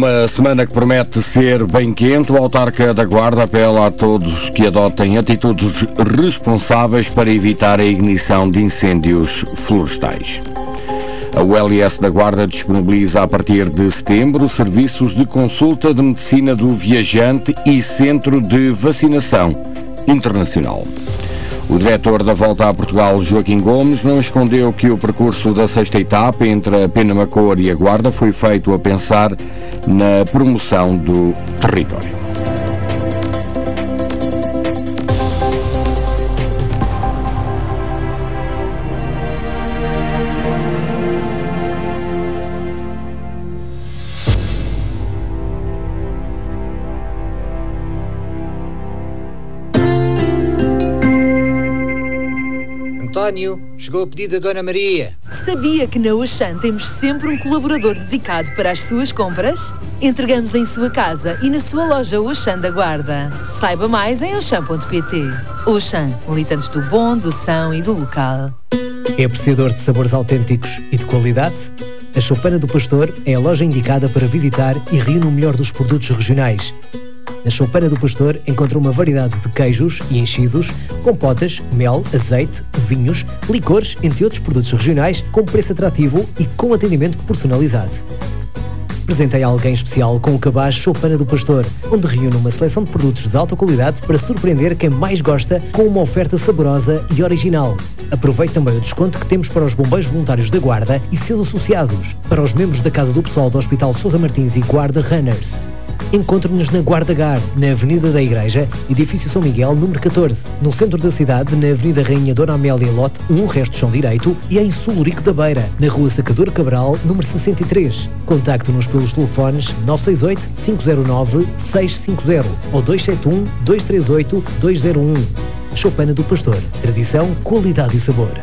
Numa semana que promete ser bem quente, o autarca da Guarda apela a todos que adotem atitudes responsáveis para evitar a ignição de incêndios florestais. A ULS da Guarda disponibiliza a partir de setembro serviços de consulta de medicina do viajante e centro de vacinação internacional. O diretor da Volta a Portugal, Joaquim Gomes, não escondeu que o percurso da sexta etapa entre a Penamacor e a Guarda foi feito a pensar na promoção do território. António, chegou o pedido da Dona Maria. Sabia que na Auchan temos sempre um colaborador dedicado para as suas compras? Entregamos em sua casa e na sua loja Auchan da Guarda. Saiba mais em auchan.pt. Auchan, militantes do bom, do são e do local. É apreciador de sabores autênticos e de qualidade? A Choupana do Pastor é a loja indicada para visitar e reúne o melhor dos produtos regionais. Na Choupana do Pastor encontra uma variedade de queijos e enchidos, compotas, mel, azeite, vinhos, licores, entre outros produtos regionais, com preço atrativo e com atendimento personalizado. Presentei alguém especial com o cabaz Choupana do Pastor, onde reúne uma seleção de produtos de alta qualidade para surpreender quem mais gosta com uma oferta saborosa e original. Aproveite também o desconto que temos para os bombeiros voluntários da Guarda e seus associados, para os membros da Casa do Pessoal do Hospital Sousa Martins e Guarda Runners. Encontre-nos na Guarda Gar, na Avenida da Igreja, edifício São Miguel, número 14, no centro da cidade, na Avenida Rainha Dona Amélia Lote 1, resto chão direito, e em Sulurico da Beira, na Rua Sacador Cabral, número 63. Contacte-nos pelos telefones 968-509-650 ou 271-238-201. Choupana do Pastor. Tradição, qualidade e sabor.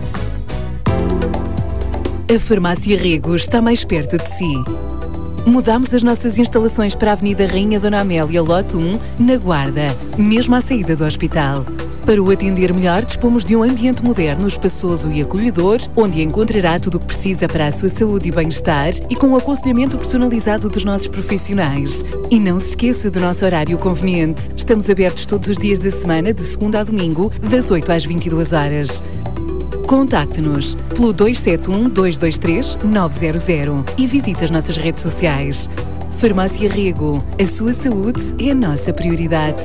A Farmácia Rego está mais perto de si. Mudámos as nossas instalações para a Avenida Rainha Dona Amélia, Lote 1, na Guarda, mesmo à saída do hospital. Para o atender melhor, dispomos de um ambiente moderno, espaçoso e acolhedor, onde encontrará tudo o que precisa para a sua saúde e bem-estar e com o aconselhamento personalizado dos nossos profissionais. E não se esqueça do nosso horário conveniente. Estamos abertos todos os dias da semana, de segunda a domingo, das 8 às 22 horas. Contacte-nos pelo 271-223-900 e visite as nossas redes sociais. Farmácia Rego, a sua saúde é a nossa prioridade.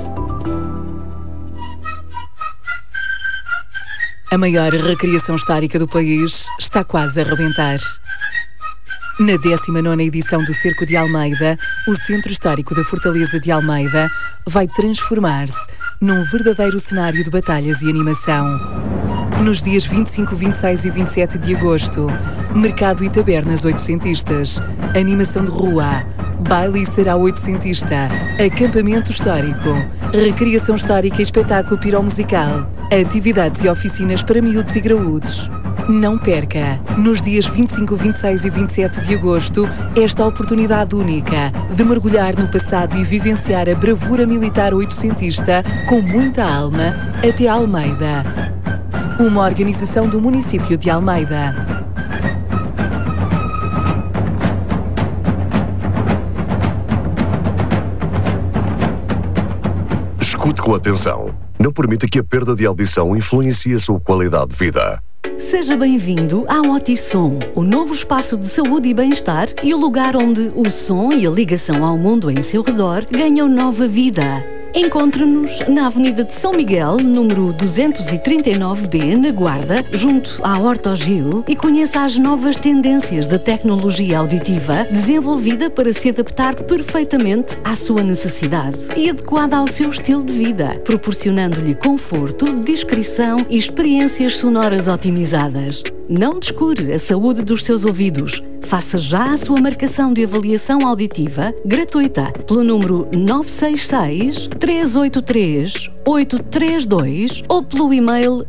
A maior recriação histórica do país está quase a arrebentar. Na 19ª edição do Cerco de Almeida, o Centro Histórico da Fortaleza de Almeida vai transformar-se num verdadeiro cenário de batalhas e animação. Nos dias 25, 26 e 27 de agosto, mercado e tabernas oitocentistas, animação de rua, baile e será oitocentista, acampamento histórico, recriação histórica e espetáculo piromusical, atividades e oficinas para miúdos e graúdos. Não perca, nos dias 25, 26 e 27 de agosto, esta oportunidade única de mergulhar no passado e vivenciar a bravura militar oitocentista com muita alma até Almeida. Uma organização do município de Almeida. Escute com atenção. Não permita que a perda de audição influencie a sua qualidade de vida. Seja bem-vindo ao Otissom, o novo espaço de saúde e bem-estar e o lugar onde o som e a ligação ao mundo em seu redor ganham nova vida. Encontre-nos na Avenida de São Miguel, número 239B, na Guarda, junto à Horta Gil, e conheça as novas tendências da tecnologia auditiva desenvolvida para se adaptar perfeitamente à sua necessidade e adequada ao seu estilo de vida, proporcionando-lhe conforto, discrição e experiências sonoras otimizadas. Não descure a saúde dos seus ouvidos. Faça já a sua marcação de avaliação auditiva gratuita pelo número 966-383-832 ou pelo e-mail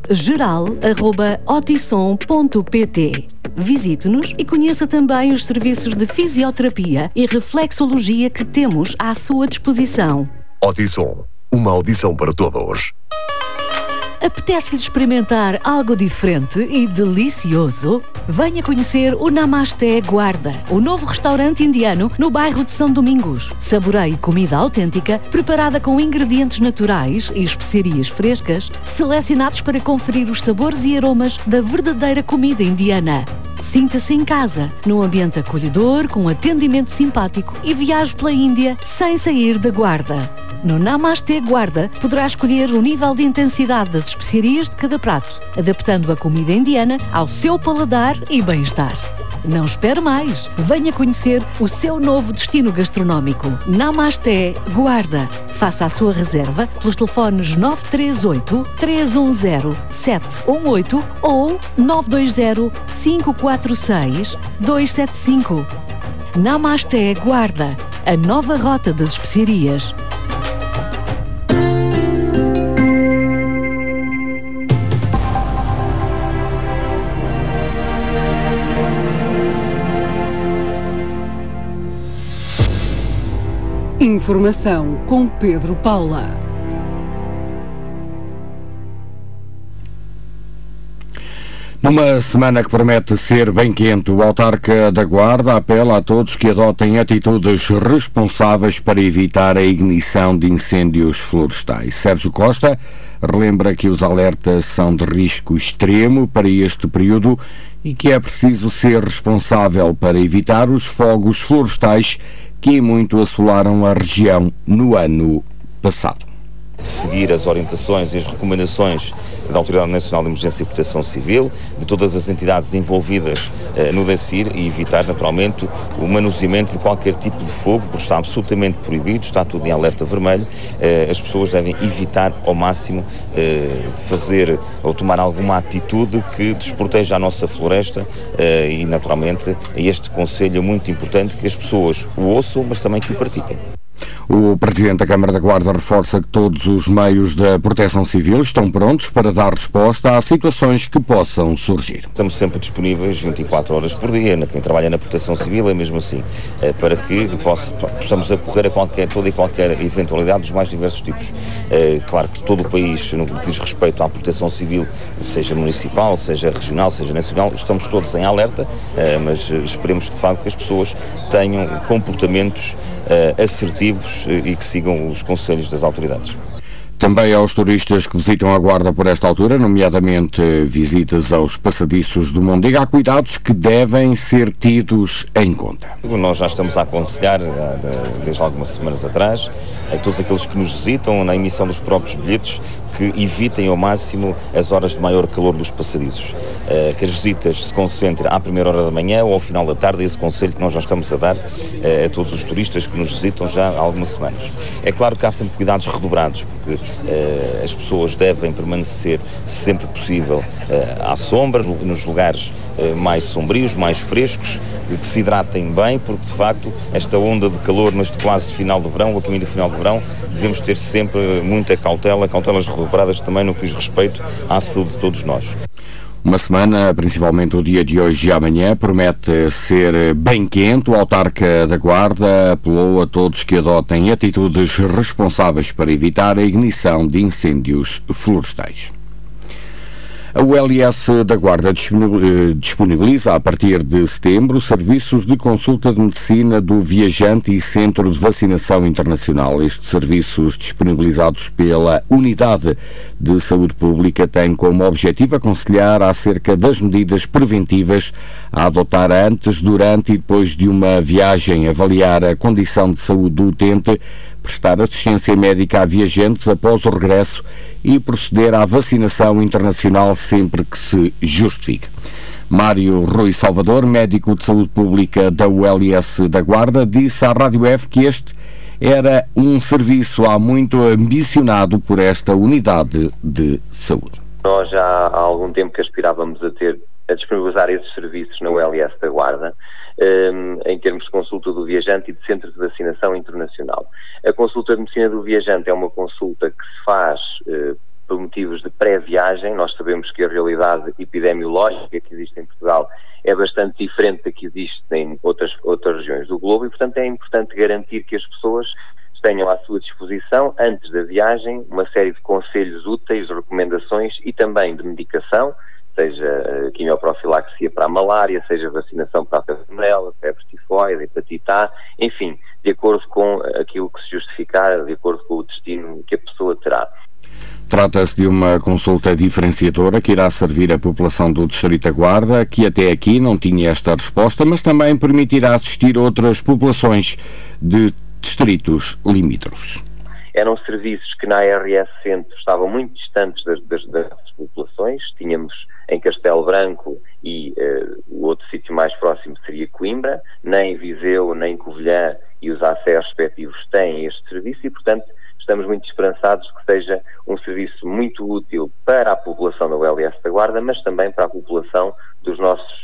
geral@otissom.pt. Visite-nos e conheça também os serviços de fisioterapia e reflexologia que temos à sua disposição. Otissom, uma audição para todos. Apetece-lhe experimentar algo diferente e delicioso? Venha conhecer o Namasté Guarda, o novo restaurante indiano no bairro de São Domingos. Saboreie comida autêntica, preparada com ingredientes naturais e especiarias frescas, selecionados para conferir os sabores e aromas da verdadeira comida indiana. Sinta-se em casa, num ambiente acolhedor, com atendimento simpático e viaje pela Índia sem sair da Guarda. No Namasté Guarda poderá escolher o nível de intensidade das especiarias de cada prato, adaptando a comida indiana ao seu paladar e bem-estar. Não espere mais! Venha conhecer o seu novo destino gastronómico. Namasté Guarda. Faça a sua reserva pelos telefones 938-310-718 ou 920-546-275. Namasté Guarda. A nova rota das especiarias. Informação com Pedro Paula. Numa semana que promete ser bem quente, o autarca da Guarda apela a todos que adotem atitudes responsáveis para evitar a ignição de incêndios florestais. Sérgio Costa relembra que os alertas são de risco extremo para este período e que é preciso ser responsável para evitar os fogos florestais que muito assolaram a região no ano passado. Seguir as orientações e as recomendações da Autoridade Nacional de Emergência e Proteção Civil, de todas as entidades envolvidas no DECIR e evitar naturalmente o manuseamento de qualquer tipo de fogo, porque está absolutamente proibido, está tudo em alerta vermelho. As pessoas devem evitar ao máximo fazer ou tomar alguma atitude que desproteja a nossa floresta e naturalmente este conselho é muito importante que as pessoas o ouçam, mas também que o pratiquem. O Presidente da Câmara da Guarda reforça que todos os meios da Proteção Civil estão prontos para dar resposta a situações que possam surgir. Estamos sempre disponíveis 24 horas por dia, quem trabalha na Proteção Civil é mesmo assim, para que possamos acorrer a toda e qualquer eventualidade dos mais diversos tipos. Claro que todo o país, no que diz respeito à Proteção Civil, seja municipal, seja regional, seja nacional, estamos todos em alerta, mas esperemos de facto que as pessoas tenham comportamentos assertivos e que sigam os conselhos das autoridades. Também aos turistas que visitam a Guarda por esta altura, nomeadamente visitas aos passadiços do Mondego, há cuidados que devem ser tidos em conta. Nós já estamos a aconselhar, desde algumas semanas atrás, a todos aqueles que nos visitam, na emissão dos próprios bilhetes, que evitem ao máximo as horas de maior calor dos passadiços, que as visitas se concentrem à primeira hora da manhã ou ao final da tarde, esse conselho que nós já estamos a dar a todos os turistas que nos visitam já há algumas semanas. É claro que há sempre cuidados redobrados, porque as pessoas devem permanecer sempre possível à sombra, nos lugares mais sombrios, mais frescos, que se hidratem bem, porque de facto esta onda de calor neste quase final de verão, o caminho do final de verão, devemos ter sempre muita cautelas redobradas também no que diz respeito à saúde de todos nós. Uma semana, principalmente o dia de hoje e amanhã, promete ser bem quente. O autarca da Guarda apelou a todos que adotem atitudes responsáveis para evitar a ignição de incêndios florestais. A ULS da Guarda disponibiliza, a partir de setembro, serviços de consulta de medicina do viajante e centro de vacinação internacional. Estes serviços, disponibilizados pela Unidade de Saúde Pública, têm como objetivo aconselhar acerca das medidas preventivas a adotar antes, durante e depois de uma viagem, avaliar a condição de saúde do utente, prestar assistência médica a viajantes após o regresso e proceder à vacinação internacional sempre que se justifique. Mário Rui Salvador, médico de saúde pública da ULS da Guarda, disse à Rádio F que este era um serviço há muito ambicionado por esta unidade de saúde. Nós já há algum tempo que aspirávamos a disponibilizar esses serviços na ULS da Guarda, em termos de consulta do viajante e de centro de vacinação internacional. A consulta de medicina do viajante é uma consulta que se faz por motivos de pré-viagem. Nós sabemos que a realidade epidemiológica que existe em Portugal é bastante diferente da que existe em outras regiões do globo e, portanto, é importante garantir que as pessoas tenham à sua disposição, antes da viagem, uma série de conselhos úteis, recomendações aplicações e também de medicação, seja quimioprofilaxia para a malária, seja vacinação para a febre amarela, febre tifoide, hepatite A, enfim, de acordo com aquilo que se justificar, de acordo com o destino que a pessoa terá. Trata-se de uma consulta diferenciadora que irá servir a população do Distrito da Guarda, que até aqui não tinha esta resposta, mas também permitirá assistir outras populações de distritos limítrofes. Eram serviços que na ARS Centro estavam muito distantes das populações. Tínhamos em Castelo Branco e o outro sítio mais próximo seria Coimbra. Nem Viseu, nem Covilhã e os ACER respectivos têm este serviço e, portanto, estamos muito esperançados que seja um serviço muito útil para a população da ULS da Guarda, mas também para a população dos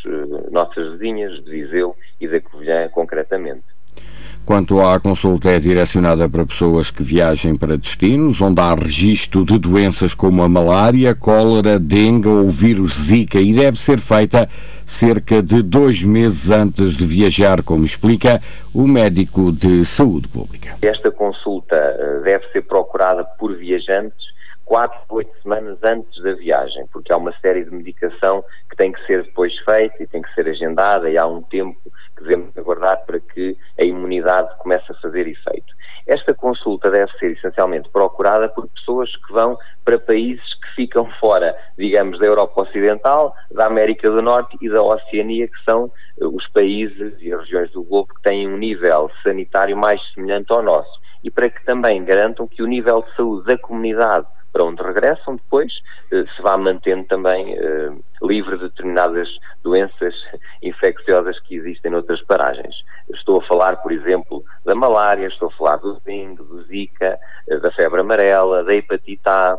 nossas vizinhas de Viseu e da Covilhã concretamente. Quanto à consulta, é direcionada para pessoas que viajem para destinos onde há registro de doenças como a malária, cólera, dengue ou vírus Zika e deve ser feita cerca de 2 meses antes de viajar, como explica o médico de saúde pública. Esta consulta deve ser procurada por viajantes 4 a 8 semanas antes da viagem, porque há uma série de medicação que tem que ser depois feita e tem que ser agendada e há um tempo que devemos aguardar para que a imunidade comece a fazer efeito. Esta consulta deve ser essencialmente procurada por pessoas que vão para países que ficam fora, digamos, da Europa Ocidental, da América do Norte e da Oceania, que são os países e as regiões do globo que têm um nível sanitário mais semelhante ao nosso. E para que também garantam que o nível de saúde da comunidade para onde regressam depois se vá mantendo também livre de determinadas doenças infecciosas que existem noutras paragens. Estou a falar, por exemplo, da malária, estou a falar do dengue, do Zika, da febre amarela, da hepatite A,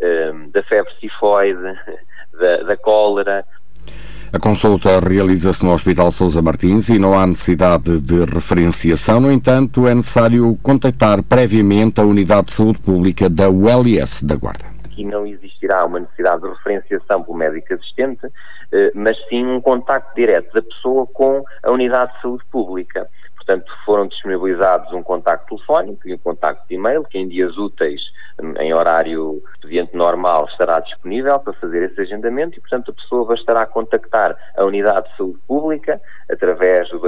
da febre tifoide, da cólera. A consulta realiza-se no Hospital Sousa Martins e não há necessidade de referenciação. No entanto, é necessário contactar previamente a Unidade de Saúde Pública da ULS da Guarda. Aqui não existirá uma necessidade de referenciação pelo médico assistente, mas sim um contacto direto da pessoa com a Unidade de Saúde Pública. Portanto, foram disponibilizados um contacto telefónico e um contacto de e-mail, que em dias úteis, em horário expediente normal, estará disponível para fazer esse agendamento e, portanto, a pessoa bastará contactar a Unidade de Saúde Pública através do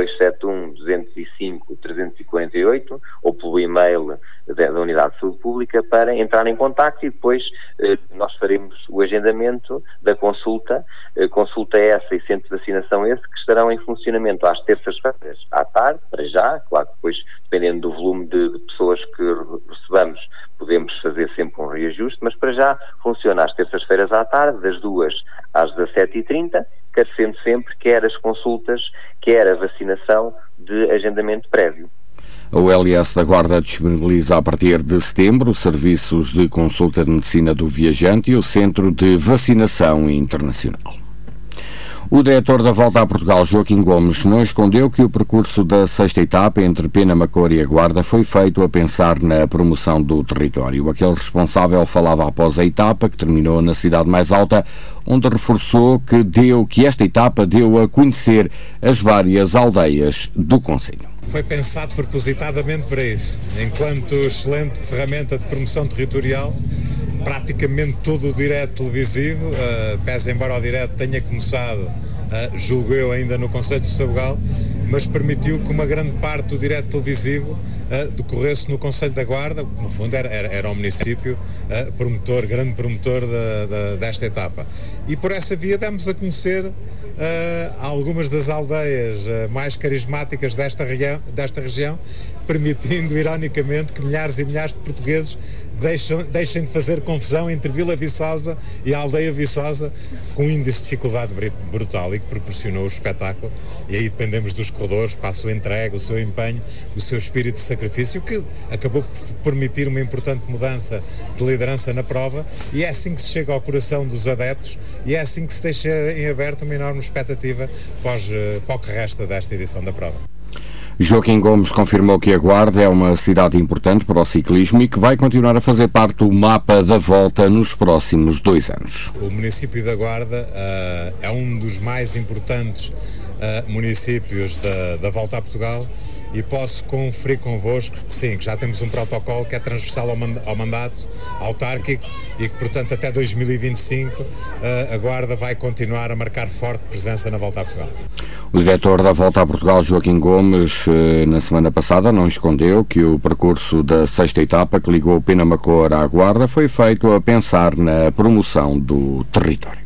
271-205-348 ou pelo e-mail da Unidade de Saúde Pública para entrar em contacto e depois nós faremos o agendamento da consulta, consulta essa e centro de vacinação esse, que estarão em funcionamento às terças-feiras à tarde, para já, claro que depois, dependendo do volume de pessoas que recebamos, podemos fazer sempre um reajuste, mas para já funciona às terças-feiras à tarde, das 2 às 17h30, carecendo sempre quer as consultas, quer a vacinação de agendamento prévio. A ULS da Guarda disponibiliza a partir de setembro serviços de consulta de medicina do viajante e o Centro de Vacinação Internacional. O diretor da Volta a Portugal, Joaquim Gomes, não escondeu que o percurso da 6ª etapa entre Penamacor e a Guarda foi feito a pensar na promoção do território. Aquele responsável falava após a etapa, que terminou na cidade mais alta, onde reforçou que esta etapa deu a conhecer as várias aldeias do concelho. Foi pensado propositadamente para isso. Enquanto excelente ferramenta de promoção territorial, praticamente todo o direto televisivo, pese embora o direto tenha começado, julgo eu, ainda no concelho de Sabugal, mas permitiu que uma grande parte do direto televisivo decorresse no concelho da Guarda, que no fundo era o município grande promotor desta etapa. E por essa via demos a conhecer algumas das aldeias mais carismáticas desta região, permitindo, ironicamente, que milhares e milhares de portugueses deixem de fazer confusão entre Vila Viçosa e a aldeia Viçosa, com um índice de dificuldade brutal e que proporcionou o espetáculo. E aí dependemos dos corredores para a sua entrega, o seu empenho, o seu espírito de sacrifício, que acabou por permitir uma importante mudança de liderança na prova, e é assim que se chega ao coração dos adeptos e é assim que se deixa em aberto uma enorme expectativa para o que resta desta edição da prova. Joaquim Gomes confirmou que a Guarda é uma cidade importante para o ciclismo e que vai continuar a fazer parte do mapa da Volta nos próximos 2 anos. O município da Guarda é um dos mais importantes municípios da Volta a Portugal e posso conferir convosco que sim, que já temos um protocolo que é transversal ao mandato autárquico e que, portanto, até 2025 a Guarda vai continuar a marcar forte presença na Volta a Portugal. O diretor da Volta a Portugal, Joaquim Gomes, na semana passada não escondeu que o percurso da sexta etapa que ligou Penamacor à Guarda foi feito a pensar na promoção do território.